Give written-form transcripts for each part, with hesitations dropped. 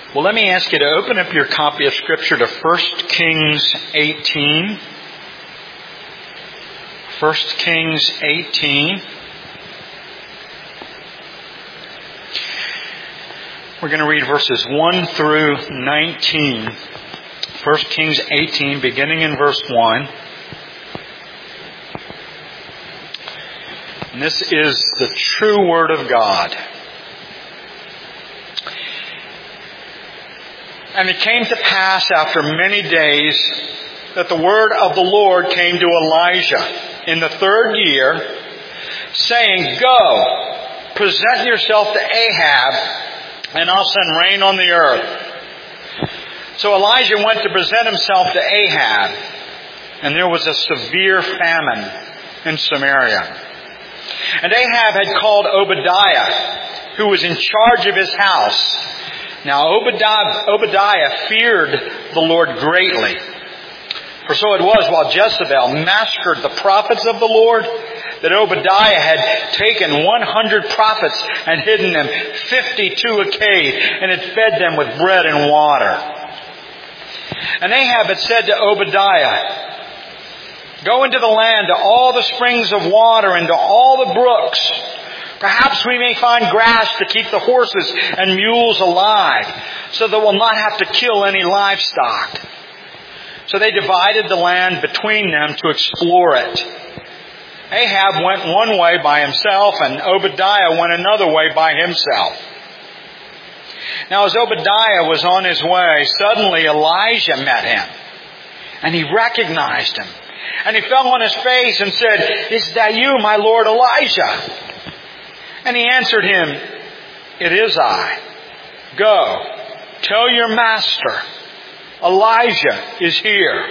Well, let me ask you to open up your copy of Scripture to 1 Kings 18. 1 Kings 18. We're going to read verses 1 through 19. 1 Kings 18, beginning in verse 1. And this is the true Word of God. And it came to pass after many days that the word of the Lord came to Elijah in the 3rd year, saying, Go, present yourself to Ahab, and I'll send rain on the earth. So Elijah went to present himself to Ahab, and there was a severe famine in Samaria. And Ahab had called Obadiah, who was in charge of his house. Now Obadiah feared the Lord greatly. For so it was while Jezebel massacred the prophets of the Lord, that Obadiah had taken 100 prophets and hidden them 50 to a cave, and had fed them with bread and water. And Ahab had said to Obadiah, Go into the land to all the springs of water and to all the brooks. Perhaps we may find grass to keep the horses and mules alive, so that we'll not have to kill any livestock. So they divided the land between them to explore it. Ahab went one way by himself, and Obadiah went another way by himself. Now as Obadiah was on his way, suddenly Elijah met him, and he recognized him. And he fell on his face and said, Is that you, my lord Elijah? And he answered him, It is I. Go, tell your master, Elijah is here.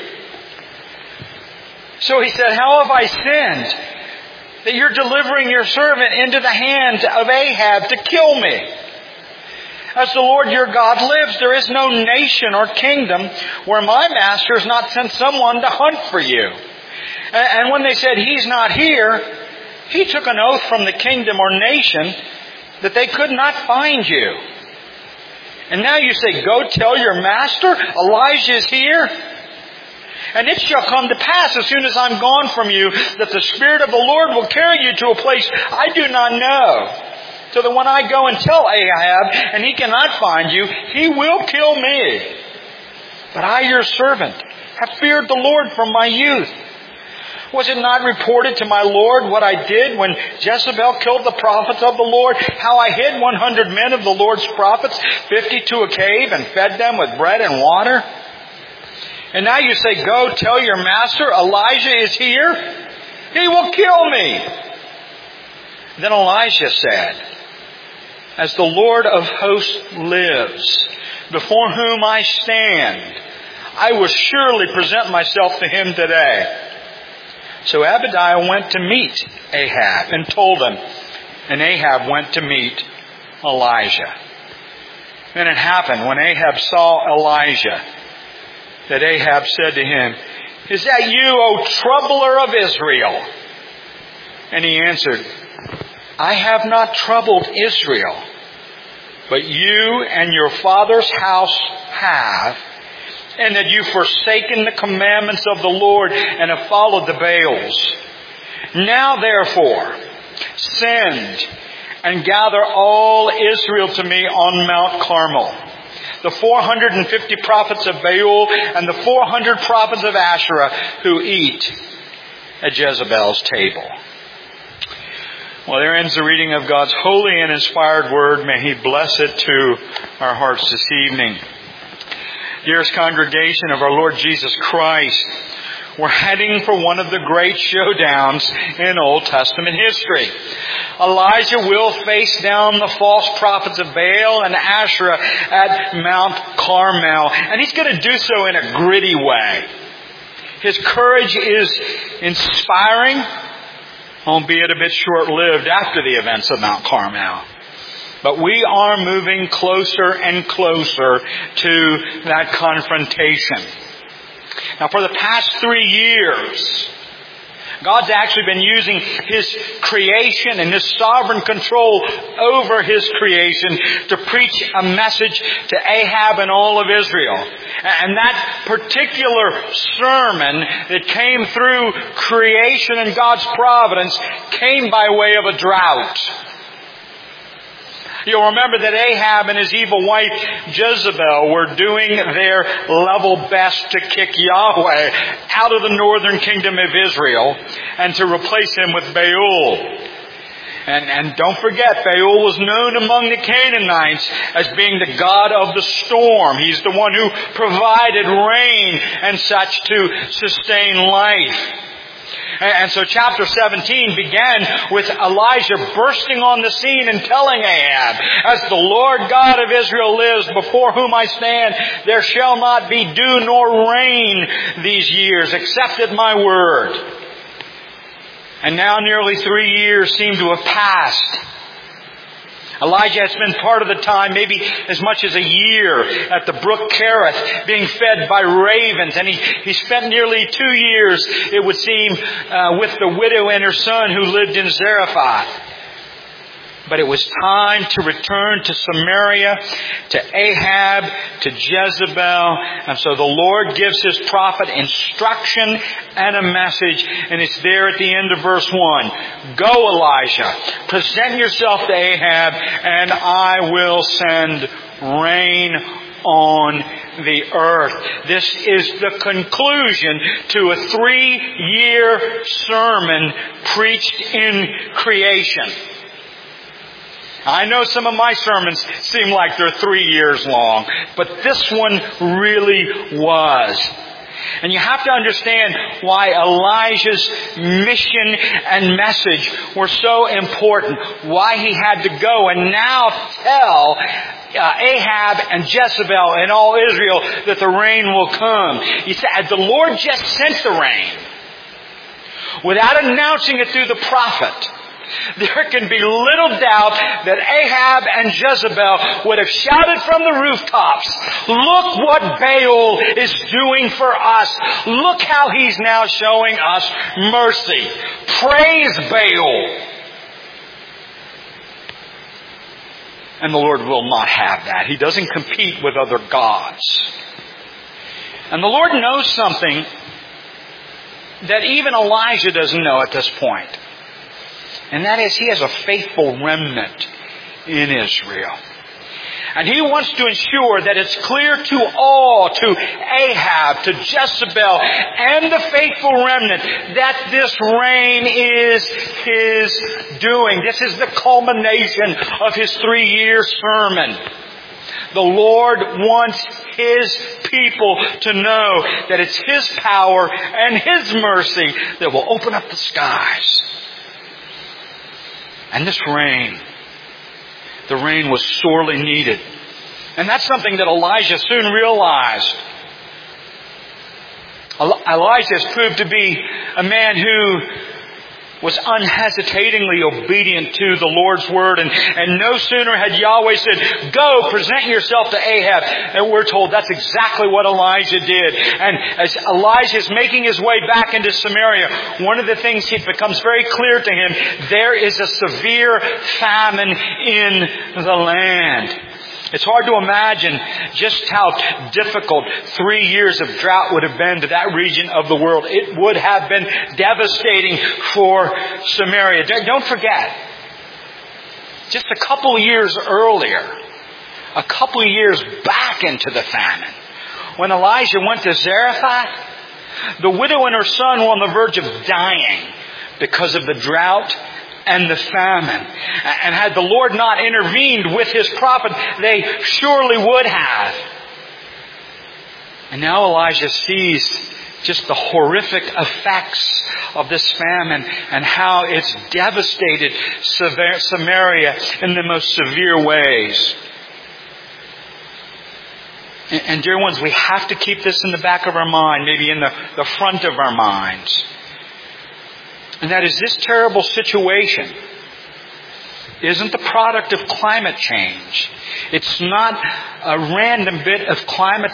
So he said, How have I sinned that you're delivering your servant into the hand of Ahab to kill me? As the Lord your God lives, there is no nation or kingdom where my master has not sent someone to hunt for you. And when they said, He's not here, he took an oath from the kingdom or nation that they could not find you. And now you say, Go tell your master, Elijah is here. And it shall come to pass as soon as I'm gone from you, that the Spirit of the Lord will carry you to a place I do not know. So that when I go and tell Ahab, and he cannot find you, he will kill me. But I, your servant, have feared the Lord from my youth. Was it not reported to my Lord what I did when Jezebel killed the prophets of the Lord? How I hid 100 men of the Lord's prophets, 50 to a cave, and fed them with bread and water? And now you say, Go tell your master, Elijah is here. He will kill me. Then Elijah said, As the Lord of hosts lives, before whom I stand, I will surely present myself to him today. So Obadiah went to meet Ahab and told him, and Ahab went to meet Elijah. Then it happened when Ahab saw Elijah that Ahab said to him, Is that you, O troubler of Israel? And he answered, I have not troubled Israel, but you and your father's house have, and that you've forsaken the commandments of the Lord and have followed the Baals. Now therefore, send and gather all Israel to me on Mount Carmel, the 450 prophets of Baal and the 400 prophets of Asherah who eat at Jezebel's table. Well, there ends the reading of God's holy and inspired word. May He bless it to our hearts this evening. Dearest congregation of our Lord Jesus Christ, we're heading for one of the great showdowns in Old Testament history. Elijah will face down the false prophets of Baal and Asherah at Mount Carmel, and he's going to do so in a gritty way. His courage is inspiring, albeit a bit short-lived after the events of Mount Carmel. But we are moving closer and closer to that confrontation. Now, for the past 3 years, God's actually been using His creation and His sovereign control over His creation to preach a message to Ahab and all of Israel. And that particular sermon that came through creation and God's providence came by way of a drought. You'll remember that Ahab and his evil wife Jezebel were doing their level best to kick Yahweh out of the northern kingdom of Israel and to replace Him with Baal. And don't forget, Baal was known among the Canaanites as being the god of the storm. He's the one who provided rain and such to sustain life. And so chapter 17 began with Elijah bursting on the scene and telling Ahab, "As the Lord God of Israel lives, before whom I stand, there shall not be dew nor rain these years, except at my word." And now nearly 3 years seem to have passed. Elijah has spent part of the time, maybe as much as a year, at the brook Kerith, being fed by ravens. And he spent nearly 2 years, it would seem, with the widow and her son who lived in Zarephath. But it was time to return to Samaria, to Ahab, to Jezebel. And so the Lord gives His prophet instruction and a message. And it's there at the end of verse 1. "Go, Elijah, present yourself to Ahab, and I will send rain on the earth." This is the conclusion to a 3-year sermon preached in creation. I know some of my sermons seem like they're 3 years long, but this one really was. And you have to understand why Elijah's mission and message were so important, why he had to go and now tell Ahab and Jezebel and all Israel that the rain will come. He said, the Lord just sent the rain without announcing it through the prophet. There can be little doubt that Ahab and Jezebel would have shouted from the rooftops, "Look what Baal is doing for us. Look how he's now showing us mercy. Praise Baal." And the Lord will not have that. He doesn't compete with other gods. And the Lord knows something that even Elijah doesn't know at this point. And that is, He has a faithful remnant in Israel. And He wants to ensure that it's clear to all, to Ahab, to Jezebel, and the faithful remnant, that this rain is His doing. This is the culmination of His 3-year sermon. The Lord wants His people to know that it's His power and His mercy that will open up the skies. And this rain, the rain was sorely needed. And that's something that Elijah soon realized. Elijah has proved to be a man who was unhesitatingly obedient to the Lord's word. And no sooner had Yahweh said, "Go, present yourself to Ahab." And we're told that's exactly what Elijah did. And as Elijah is making his way back into Samaria, one of the things it becomes very clear to him, there is a severe famine in the land. It's hard to imagine just how difficult 3 years of drought would have been to that region of the world. It would have been devastating for Samaria. Don't forget, just a couple of years earlier, a couple of years back into the famine, when Elijah went to Zarephath, the widow and her son were on the verge of dying because of the drought and the famine. And had the Lord not intervened with His prophet, they surely would have. And now Elijah sees just the horrific effects of this famine and how it's devastated Samaria in the most severe ways. And dear ones, we have to keep this in the back of our mind, maybe in the front of our minds. And that is, this terrible situation isn't the product of climate change. It's not a random bit of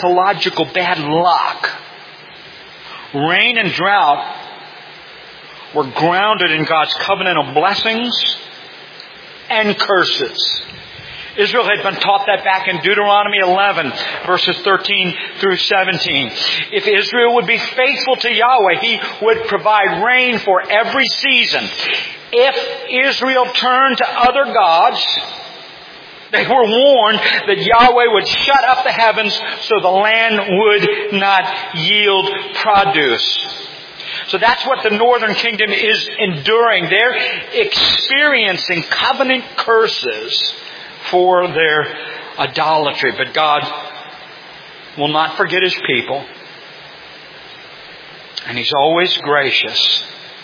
climatological bad luck. Rain and drought were grounded in God's covenantal blessings and curses. Israel had been taught that back in Deuteronomy 11, verses 13 through 17. If Israel would be faithful to Yahweh, He would provide rain for every season. If Israel turned to other gods, they were warned that Yahweh would shut up the heavens so the land would not yield produce. So that's what the northern kingdom is enduring. They're experiencing covenant curses for their idolatry. But God will not forget His people. And He's always gracious.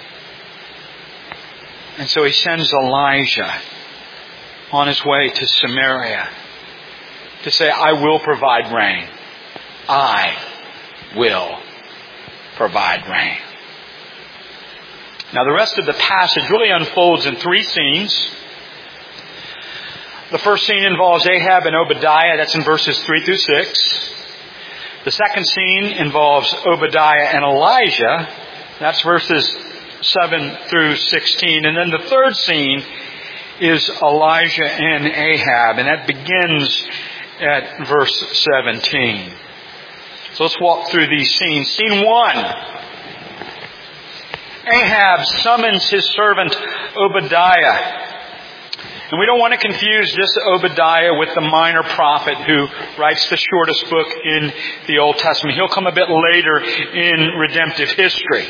And so He sends Elijah on his way to Samaria to say, I will provide rain. I will provide rain. Now the rest of the passage really unfolds in three scenes. The first scene involves Ahab and Obadiah. That's in verses 3 through 6. The second scene involves Obadiah and Elijah. That's verses 7 through 16. And then the third scene is Elijah and Ahab. And that begins at verse 17. So let's walk through these scenes. Scene 1. Ahab summons his servant Obadiah. And we don't want to confuse this Obadiah with the minor prophet who writes the shortest book in the Old Testament. He'll come a bit later in redemptive history.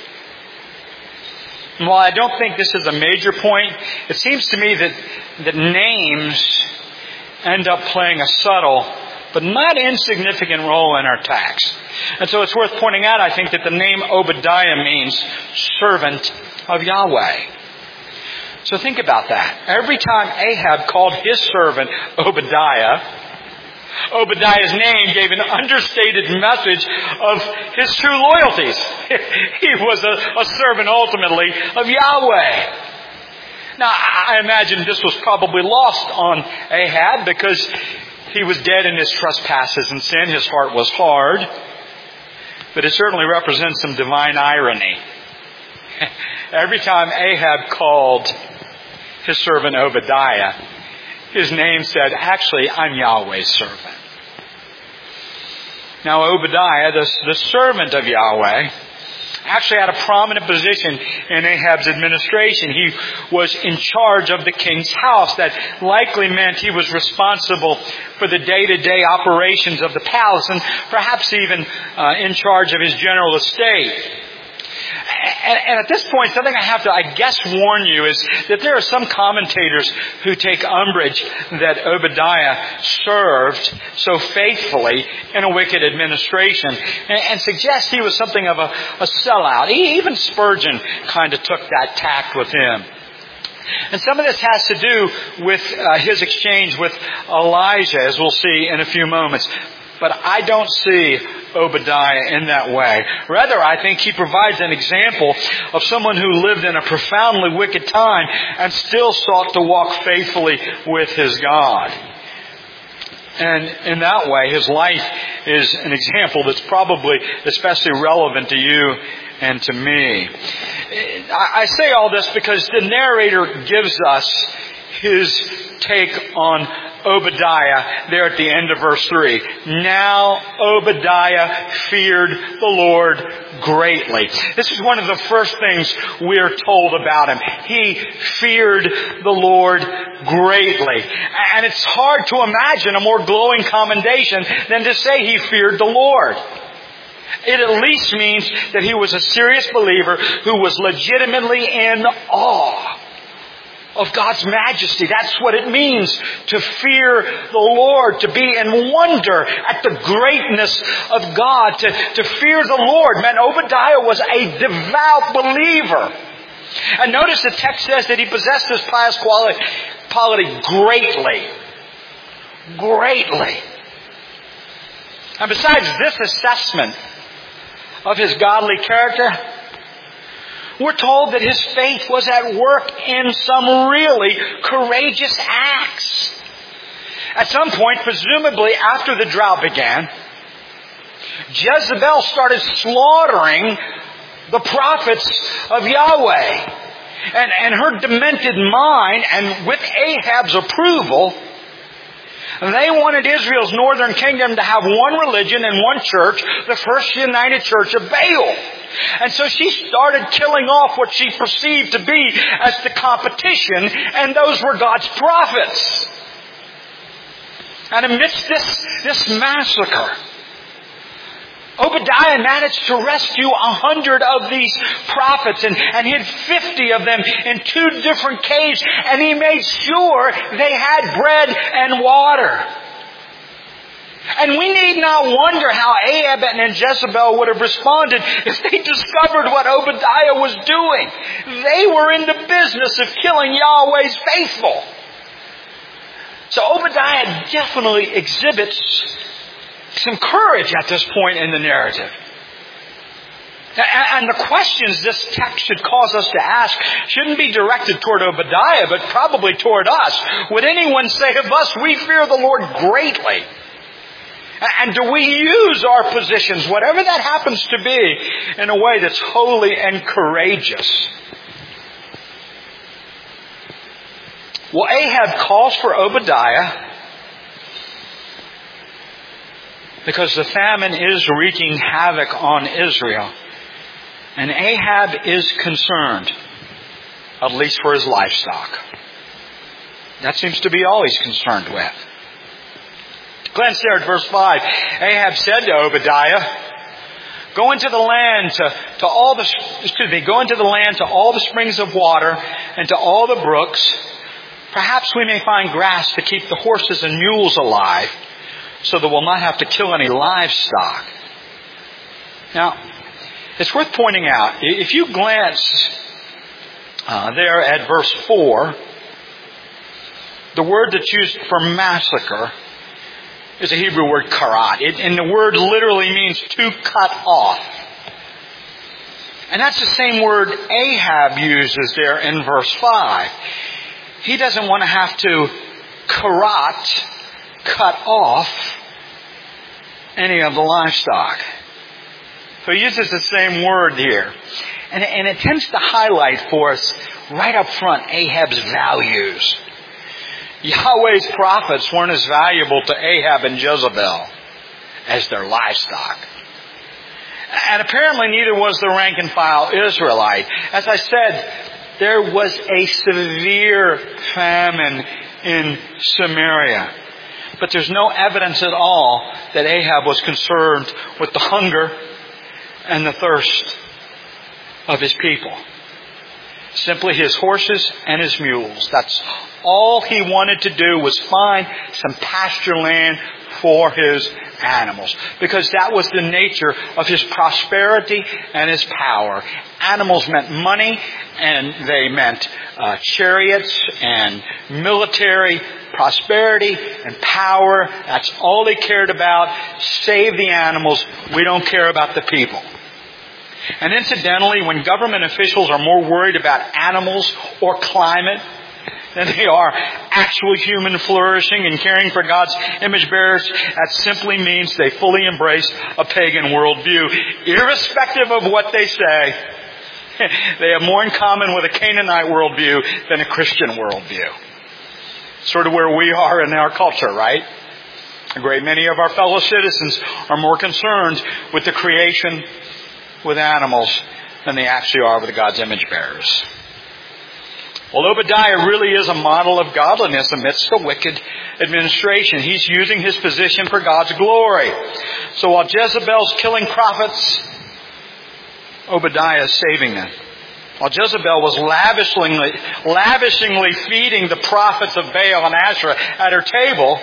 And while I don't think this is a major point, it seems to me that names end up playing a subtle but not insignificant role in our text. And so it's worth pointing out, I think, that the name Obadiah means servant of Yahweh. So think about that. Every time Ahab called his servant Obadiah's name gave an understated message of his true loyalties. He was a servant ultimately of Yahweh. Now, I imagine this was probably lost on Ahab because he was dead in his trespasses and sin. His heart was hard. But it certainly represents some divine irony. Every time Ahab called his servant Obadiah, his name said, actually, I'm Yahweh's servant. Now Obadiah, the servant of Yahweh, actually had a prominent position in Ahab's administration. He was in charge of the king's house. That likely meant he was responsible for the day-to-day operations of the palace and perhaps even in charge of his general estate. And at this point, something I have to, I guess, warn you is that there are some commentators who take umbrage that Obadiah served so faithfully in a wicked administration and suggest he was something of a sellout. Even Spurgeon kind of took that tack with him. And some of this has to do with his exchange with Elijah, as we'll see in a few moments. But I don't see Obadiah in that way. Rather, I think he provides an example of someone who lived in a profoundly wicked time and still sought to walk faithfully with his God. And in that way, his life is an example that's probably especially relevant to you and to me. I say all this because the narrator gives us his take on Obadiah there at the end of verse 3. Now Obadiah feared the Lord greatly. This is one of the first things we're told about him. He feared the Lord greatly. And it's hard to imagine a more glowing commendation than to say he feared the Lord. It at least means that he was a serious believer who was legitimately in awe of God's majesty. That's what it means to fear the Lord, to be in wonder at the greatness of God. To fear the Lord meant Obadiah was a devout believer. And notice the text says that he possessed this pious quality greatly. Greatly. And besides this assessment of his godly character, we're told that his faith was at work in some really courageous acts. At some point, presumably after the drought began, Jezebel started slaughtering the prophets of Yahweh. And her demented mind, and with Ahab's approval, they wanted Israel's northern kingdom to have one religion and one church, the First United Church of Baal. And so she started killing off what she perceived to be as the competition, and those were God's prophets. And amidst this massacre, Obadiah managed to rescue 100 of these prophets and hid 50 of them in 2 different caves, and he made sure they had bread and water. And we need not wonder how Ahab and Jezebel would have responded if they discovered what Obadiah was doing. They were in the business of killing Yahweh's faithful. So Obadiah definitely exhibits some courage at this point in the narrative. And the questions this text should cause us to ask shouldn't be directed toward Obadiah, but probably toward us. Would anyone say of us, we fear the Lord greatly? And do we use our positions, whatever that happens to be, in a way that's holy and courageous? Well, Ahab calls for Obadiah because the famine is wreaking havoc on Israel. And Ahab is concerned, at least for his livestock. That seems to be all he's concerned with. Glance there at verse 5. Ahab said to Obadiah, Go into the land to all the springs of water and to all the brooks. Perhaps we may find grass to keep the horses and mules alive, so that we'll not have to kill any livestock. Now, it's worth pointing out, if you glance there at verse 4, the word that's used for massacre is a Hebrew word karat. And the word literally means to cut off. And that's the same word Ahab uses there in verse 5. He doesn't want to have to karat, cut off any of the livestock. So he uses the same word here. And it tends to highlight for us right up front Ahab's values. Yahweh's prophets weren't as valuable to Ahab and Jezebel as their livestock. And apparently neither was the rank and file Israelite. As I said, there was a severe famine in Samaria. But there's no evidence at all that Ahab was concerned with the hunger and the thirst of his people. Simply his horses and his mules. That's all he wanted to do, was find some pasture land for his animals. Because that was the nature of his prosperity and his power. Animals meant money, and they meant chariots and military prosperity and power. That's all he cared about. Save the animals. We don't care about the people. And incidentally, when government officials are more worried about animals or climate than they are actual human flourishing and caring for God's image bearers, that simply means they fully embrace a pagan worldview. Irrespective of what they say, they have more in common with a Canaanite worldview than a Christian worldview. Sort of where we are in our culture, right? A great many of our fellow citizens are more concerned with the creation, with animals, than they actually are with God's image bearers. Well, Obadiah really is a model of godliness amidst the wicked administration. He's using his position for God's glory. So while Jezebel's killing prophets, Obadiah is saving them. While Jezebel was lavishingly feeding the prophets of Baal and Asherah at her table,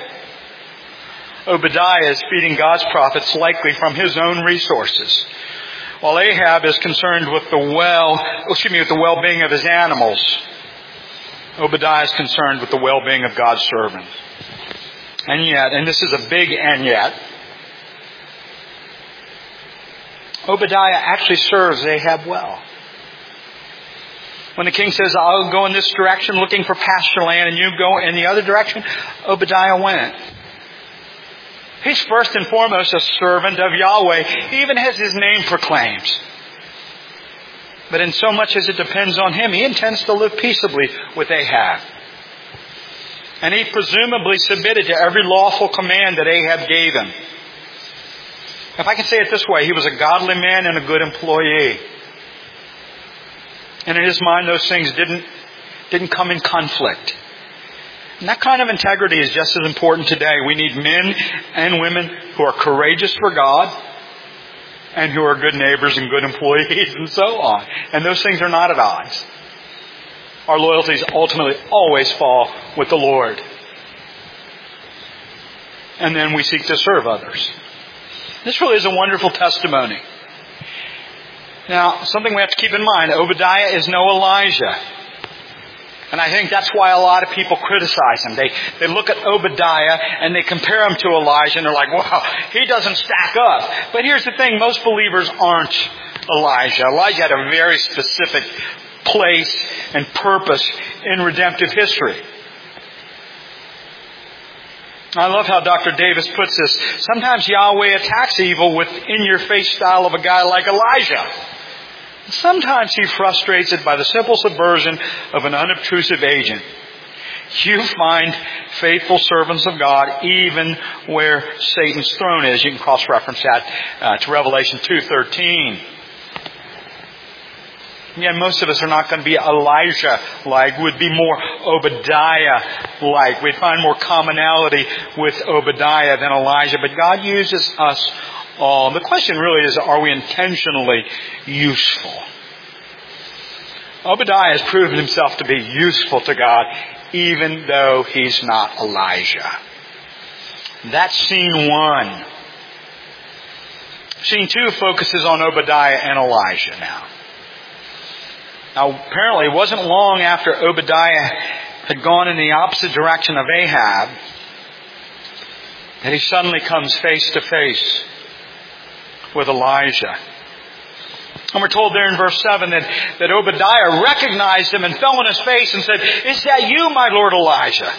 Obadiah is feeding God's prophets likely from his own resources. While Ahab is concerned with the well-being of his animals, Obadiah is concerned with the well-being of God's servant. And yet, and this is a big and yet, Obadiah actually serves Ahab well. When the king says, I'll go in this direction looking for pasture land, and you go in the other direction, Obadiah went. He's first and foremost a servant of Yahweh, even as his name proclaims. But in so much as it depends on him, he intends to live peaceably with Ahab. And he presumably submitted to every lawful command that Ahab gave him. If I can say it this way, he was a godly man and a good employee. And in his mind, those things didn't come in conflict. And that kind of integrity is just as important today. We need men and women who are courageous for God and who are good neighbors and good employees and so on. And those things are not at odds. Our loyalties ultimately always fall with the Lord. And then we seek to serve others. This really is a wonderful testimony. Now, something we have to keep in mind, Obadiah is no Elijah. And I think that's why a lot of people criticize him. They look at Obadiah and they compare him to Elijah and they're like, wow, he doesn't stack up. But here's the thing, most believers aren't Elijah. Elijah had a very specific place and purpose in redemptive history. I love how Dr. Davis puts this. Sometimes Yahweh attacks evil with in-your-face style of a guy like Elijah. Sometimes he frustrates it by the simple subversion of an unobtrusive agent. You find faithful servants of God even where Satan's throne is. You can cross-reference that to Revelation 2:13. Again, most of us are not going to be Elijah-like. We'd be more Obadiah-like. We'd find more commonality with Obadiah than Elijah. But God uses us all. The question really is, are we intentionally useful? Obadiah has proven himself to be useful to God, even though he's not Elijah. That's scene one. Scene two focuses on Obadiah and Elijah now. Now, apparently it wasn't long after Obadiah had gone in the opposite direction of Ahab that he suddenly comes face to face with Elijah. And we're told there in verse 7 that Obadiah recognized him and fell on his face and said, "Is that you, my Lord Elijah?"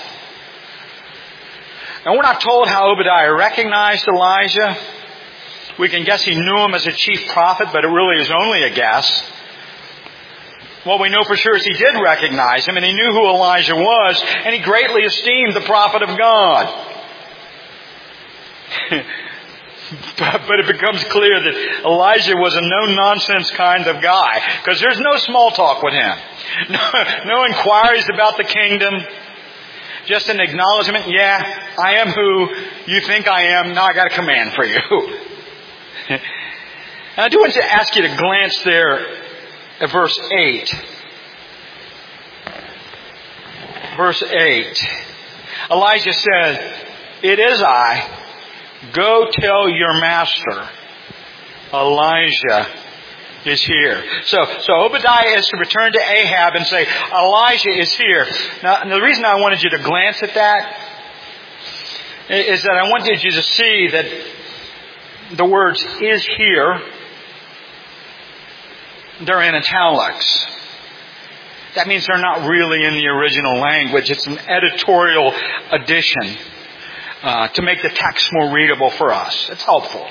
Now, we're not told how Obadiah recognized Elijah. We can guess he knew him as a chief prophet, but it really is only a guess. What we know for sure is he did recognize him, and he knew who Elijah was, and he greatly esteemed the prophet of God. But it becomes clear that Elijah was a no-nonsense kind of guy, because there's no small talk with him. No inquiries about the kingdom. Just an acknowledgement, yeah, I am who you think I am. Now I got a command for you. And I do want to ask you to glance there at verse 8. Verse 8. Elijah said, "It is I. Go tell your master, Elijah is here." So Obadiah is to return to Ahab and say, Elijah is here. Now, the reason I wanted you to glance at that is that I wanted you to see that the words "is here," they're in italics. That means they're not really in the original language. It's an editorial addition to make the text more readable for us. It's helpful.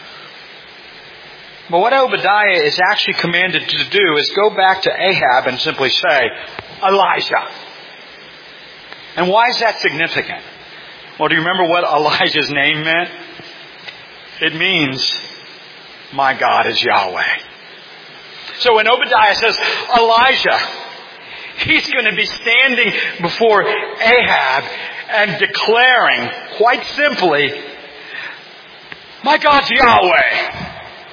But what Obadiah is actually commanded to do is go back to Ahab and simply say, Elijah. And why is that significant? Well, do you remember what Elijah's name meant? It means, my God is Yahweh. So when Obadiah says, Elijah, he's going to be standing before Ahab and declaring, quite simply, my God's Yahweh.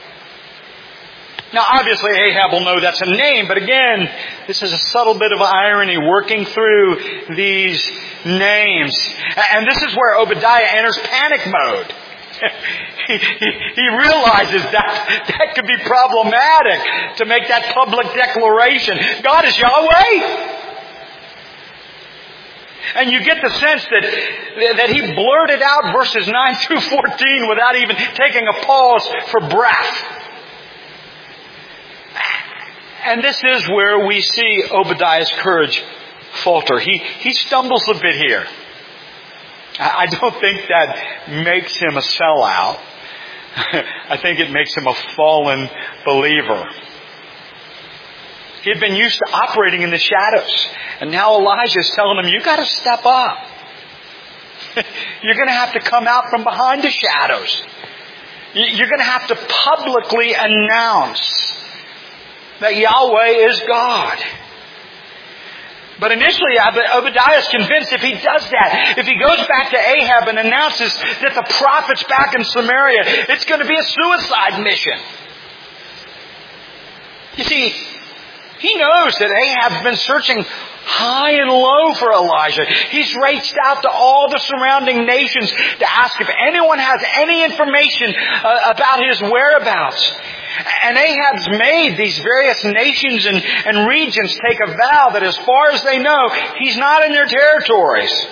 Now, obviously, Ahab will know that's a name, but again, this is a subtle bit of irony working through these names. And this is where Obadiah enters panic mode. He realizes that could be problematic to make that public declaration. God is Yahweh. And you get the sense that he blurted out verses 9 through 14 without even taking a pause for breath. And this is where we see Obadiah's courage falter. He stumbles a bit here. I don't think that makes him a sellout. I think it makes him a fallen believer. He had been used to operating in the shadows. And now Elijah is telling him, you got to step up. You're going to have to come out from behind the shadows. You're going to have to publicly announce that Yahweh is God. But initially, Obadiah is convinced if he does that, if he goes back to Ahab and announces that the prophet's back in Samaria, it's going to be a suicide mission. You see, he knows that Ahab's been searching high and low for Elijah. He's reached out to all the surrounding nations to ask if anyone has any information about his whereabouts. And Ahab's made these various nations and regions take a vow that as far as they know, he's not in their territories.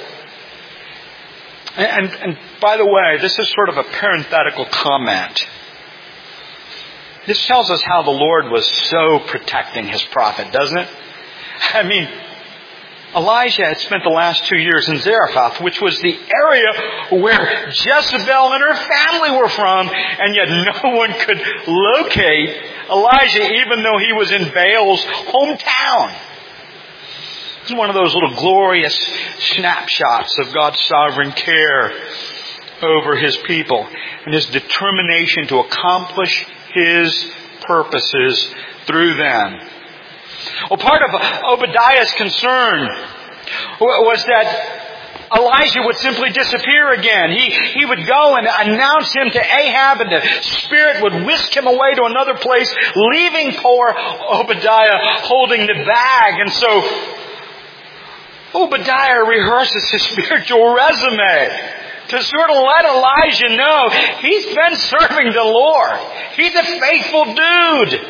And by the way, this is sort of a parenthetical comment. This tells us how the Lord was so protecting His prophet, doesn't it? I mean, Elijah had spent the last 2 years in Zarephath, which was the area where Jezebel and her family were from, and yet no one could locate Elijah even though he was in Baal's hometown. It's one of those little glorious snapshots of God's sovereign care over His people and His determination to accomplish His purposes through them. Well, part of Obadiah's concern was that Elijah would simply disappear again. He would go and announce him to Ahab, and the Spirit would whisk him away to another place, leaving poor Obadiah holding the bag. And so Obadiah rehearses his spiritual resume to sort of let Elijah know he's been serving the Lord. He's a faithful dude.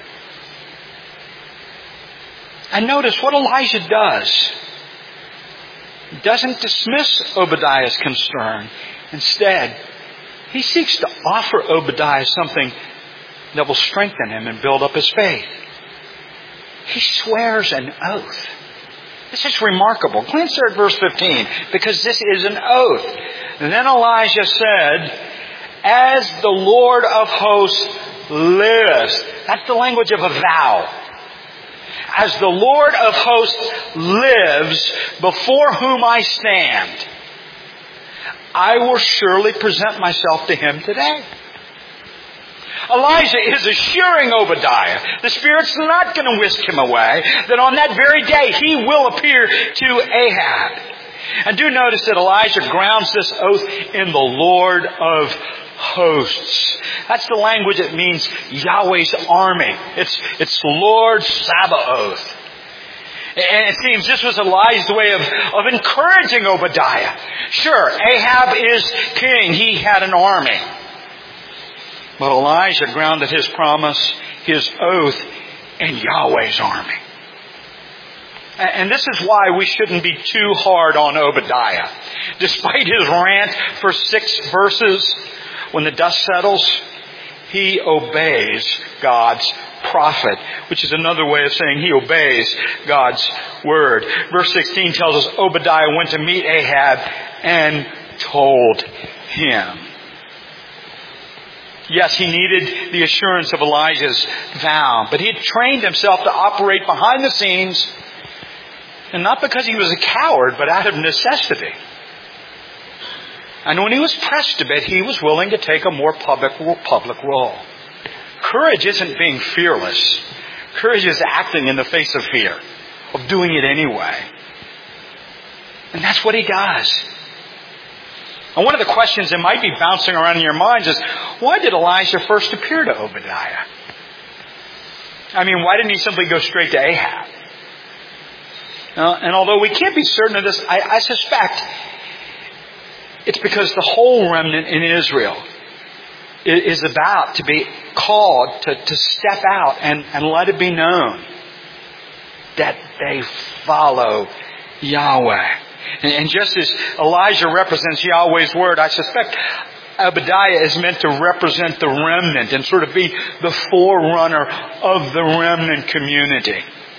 And notice what Elijah does. He doesn't dismiss Obadiah's concern. Instead, he seeks to offer Obadiah something that will strengthen him and build up his faith. He swears an oath. This is remarkable. Glance there at verse 15, because this is an oath. And then Elijah said, as the Lord of hosts lives. That's the language of a vow. As the Lord of hosts lives, before whom I stand, I will surely present myself to him today. Elijah is assuring Obadiah the Spirit's not going to whisk him away, that on that very day he will appear to Ahab. And do notice that Elijah grounds this oath in the Lord of hosts. That's the language that means Yahweh's army. It's Lord Sabaoth. And it seems this was Elijah's way of encouraging Obadiah. Sure, Ahab is king. He had an army. But Elijah grounded his promise, his oath, in Yahweh's army. And this is why we shouldn't be too hard on Obadiah. Despite his rant for 6 verses, when the dust settles, he obeys God's prophet, which is another way of saying he obeys God's word. Verse 16 tells us Obadiah went to meet Ahab and told him. Yes, he needed the assurance of Elijah's vow, but he had trained himself to operate behind the scenes, and not because he was a coward, but out of necessity. And when he was pressed a bit, he was willing to take a more public role. Courage isn't being fearless. Courage is acting in the face of fear, of doing it anyway. And that's what he does. And one of the questions that might be bouncing around in your minds is, why did Elijah first appear to Obadiah? I mean, why didn't he simply go straight to Ahab? And although we can't be certain of this, I suspect it's because the whole remnant in Israel is about to be called to step out and let it be known that they follow Yahweh. And just as Elijah represents Yahweh's word, I suspect Obadiah is meant to represent the remnant and sort of be the forerunner of the remnant community.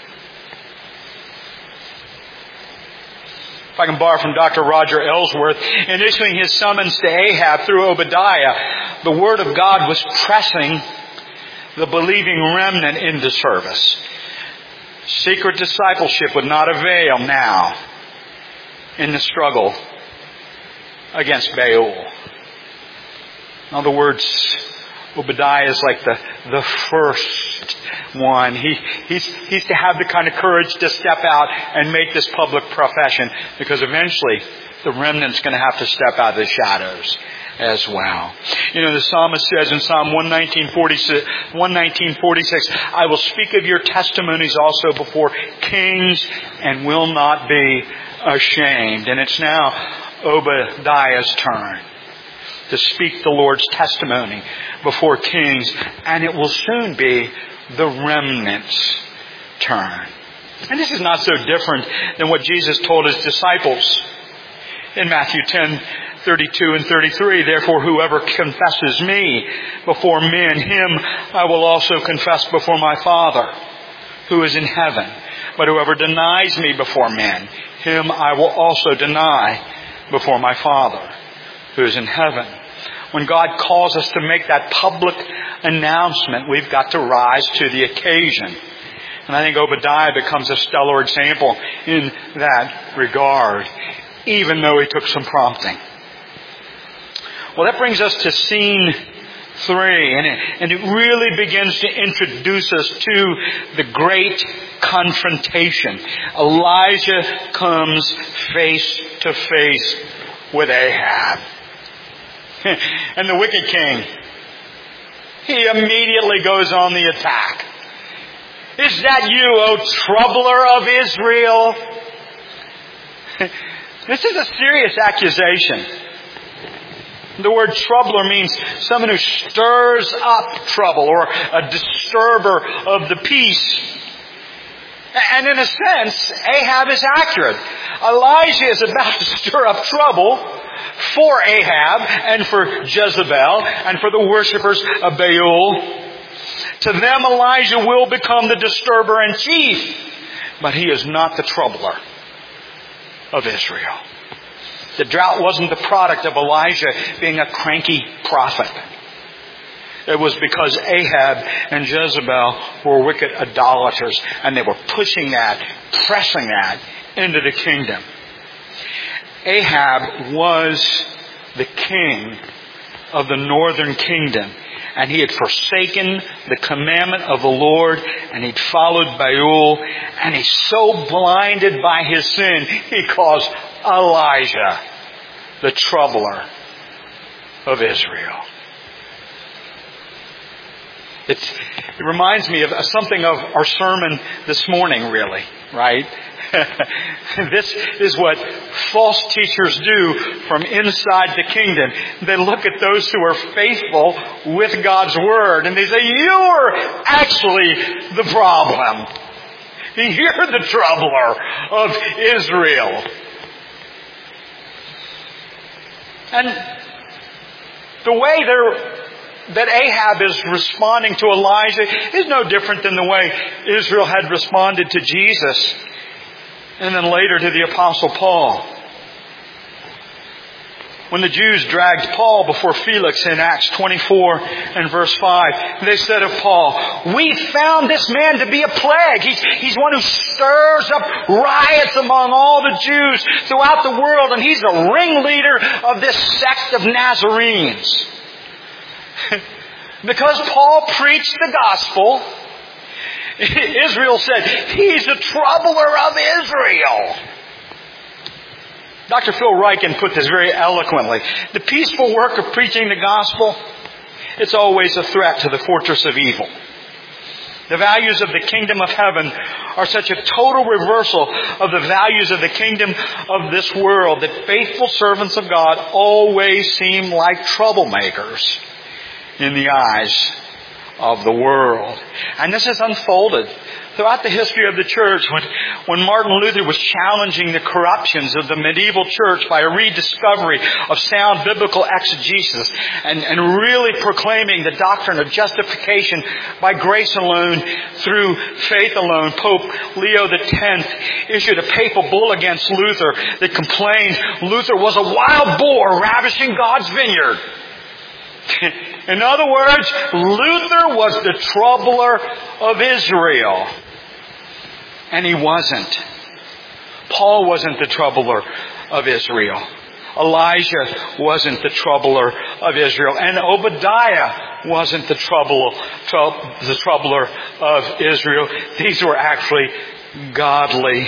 If I can borrow from Dr. Roger Ellsworth, in issuing his summons to Ahab through Obadiah, the Word of God was pressing the believing remnant into service. Secret discipleship would not avail now in the struggle against Baal. In other words, Obadiah is like the first one. He's to have the kind of courage to step out and make this public profession, because eventually the remnant's going to have to step out of the shadows as well. The psalmist says in Psalm 119:46, I will speak of your testimonies also before kings and will not be ashamed. And it's now Obadiah's turn to speak the Lord's testimony before kings, and it will soon be the remnant's turn. And this is not so different than what Jesus told His disciples in Matthew 10:32 and 33. Therefore, whoever confesses me before men, him I will also confess before my Father who is in heaven. But whoever denies me before men, him I will also deny before my Father who is in heaven. When God calls us to make that public announcement, we've got to rise to the occasion. And I think Obadiah becomes a stellar example in that regard, even though he took some prompting. Well, that brings us to scene 3, and it really begins to introduce us to the great confrontation. Elijah comes face to face with Ahab. And the wicked king, he immediately goes on the attack. Is that you, O troubler of Israel? This is a serious accusation. The word troubler means someone who stirs up trouble, or a disturber of the peace. And in a sense, Ahab is accurate. Elijah is about to stir up trouble for Ahab and for Jezebel and for the worshippers of Baal. To them, Elijah will become the disturber in chief, but he is not the troubler of Israel. The drought wasn't the product of Elijah being a cranky prophet. It was because Ahab and Jezebel were wicked idolaters, and they were pushing that, pressing that into the kingdom. Ahab was the king of the northern kingdom, and he had forsaken the commandment of the Lord, and he'd followed Baal, and he's so blinded by his sin, he caused Elijah the troubler of Israel. It reminds me of something of our sermon this morning, really, right? This is what false teachers do from inside the kingdom. They look at those who are faithful with God's Word, and they say, you're actually the problem. You're the troubler of Israel. And the way that Ahab is responding to Elijah is no different than the way Israel had responded to Jesus, and then later to the Apostle Paul. When the Jews dragged Paul before Felix in Acts 24 and verse 5, they said of Paul, we found this man to be a plague. He's one who stirs up riots among all the Jews throughout the world, and he's the ringleader of this sect of Nazarenes. Because Paul preached the gospel, Israel said, he's the troubler of Israel. Dr. Phil Ryken put this very eloquently. The peaceful work of preaching the gospel, it's always a threat to the fortress of evil. The values of the kingdom of heaven are such a total reversal of the values of the kingdom of this world that faithful servants of God always seem like troublemakers in the eyes of the world. And this has unfolded throughout the history of the church. When Martin Luther was challenging the corruptions of the medieval church by a rediscovery of sound biblical exegesis and really proclaiming the doctrine of justification by grace alone, through faith alone, Pope Leo X issued a papal bull against Luther that complained Luther was a wild boar ravishing God's vineyard. In other words, Luther was the troubler of Israel. And he wasn't. Paul wasn't the troubler of Israel. Elijah wasn't the troubler of Israel. And Obadiah wasn't the troubler of Israel. These were actually godly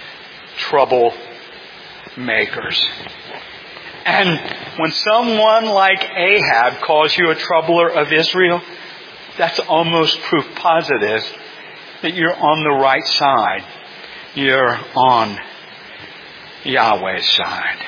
troublemakers. And when someone like Ahab calls you a troubler of Israel, that's almost proof positive that you're on the right side. You're on Yahweh's side.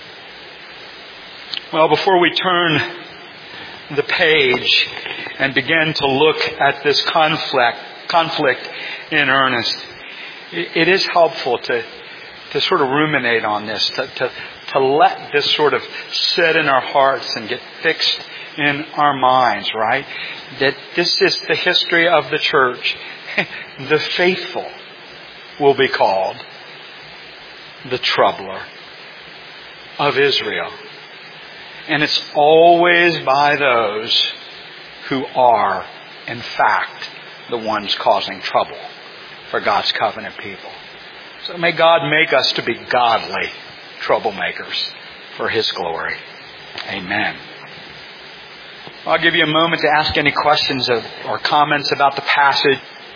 Well, before we turn the page and begin to look at this conflict in earnest, it is helpful to sort of ruminate on this, to let this sort of sit in our hearts and get fixed in our minds, right? That this is the history of the church. The faithful will be called the troubler of Israel. And it's always by those who are, in fact, the ones causing trouble for God's covenant people. So may God make us to be godly troublemakers for His glory. Amen. I'll give you a moment to ask any questions or comments about the passage.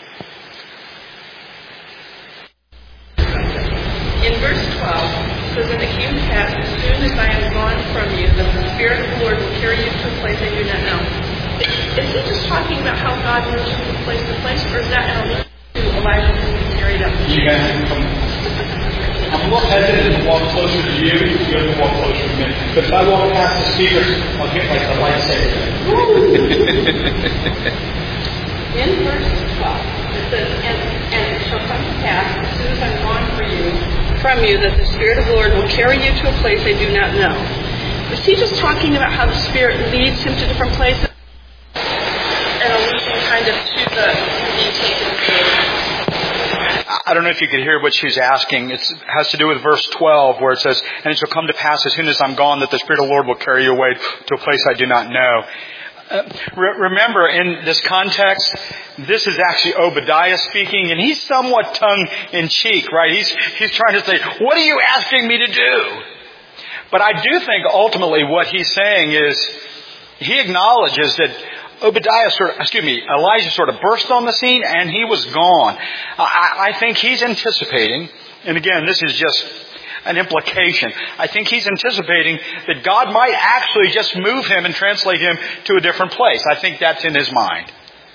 In verse 12, it says, "And it came to pass, as soon as I am gone from you, that the Spirit of the Lord will carry you to a place I do not know." Is he just talking about how God moves you from place to place, or is that an allusion to Elijah being carried up? You guys can come. I'm a little hesitant to walk closer to you. You have to walk closer to me. But if I walk past the speakers, I'll get like the lightsaber. In verse 12, it says, and it shall come to pass, as soon as I'm gone from you, that the Spirit of the Lord will carry you to a place I do not know. Is he just talking about how the Spirit leads him to different places? An allusion kind of to the being taken away. I don't know if you could hear what she's asking. It has to do with verse 12 where it says, "And it shall come to pass as soon as I'm gone that the Spirit of the Lord will carry you away to a place I do not know." Remember, in this context, this is actually Obadiah speaking, and he's somewhat tongue-in-cheek, right? He's trying to say, what are you asking me to do? But I do think ultimately what he's saying is, he acknowledges that Elijah sort of burst on the scene and he was gone. I think he's anticipating, and again, this is just an implication. I think he's anticipating that God might actually just move him and translate him to a different place. I think that's in his mind.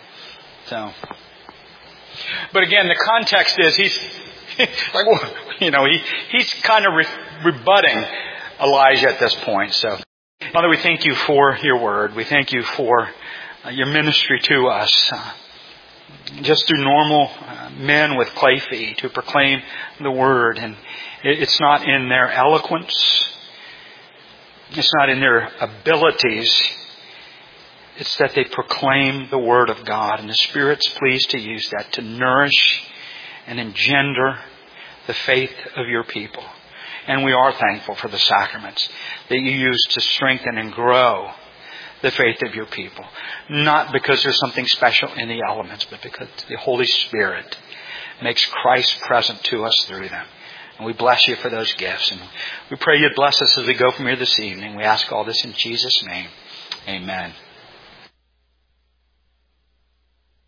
But again, the context is he's kind of rebutting Elijah at this point. So, Father, we thank you for your word. We thank you for your ministry to us. Just through normal men with clay feet who proclaim the word. And it's not in their eloquence. It's not in their abilities. It's that they proclaim the word of God. And the Spirit's pleased to use that to nourish and engender the faith of your people. And we are thankful for the sacraments that you use to strengthen and grow the faith of your people. Not because there's something special in the elements, but because the Holy Spirit makes Christ present to us through them. And we bless you for those gifts. And we pray you'd bless us as we go from here this evening. We ask all this in Jesus' name. Amen.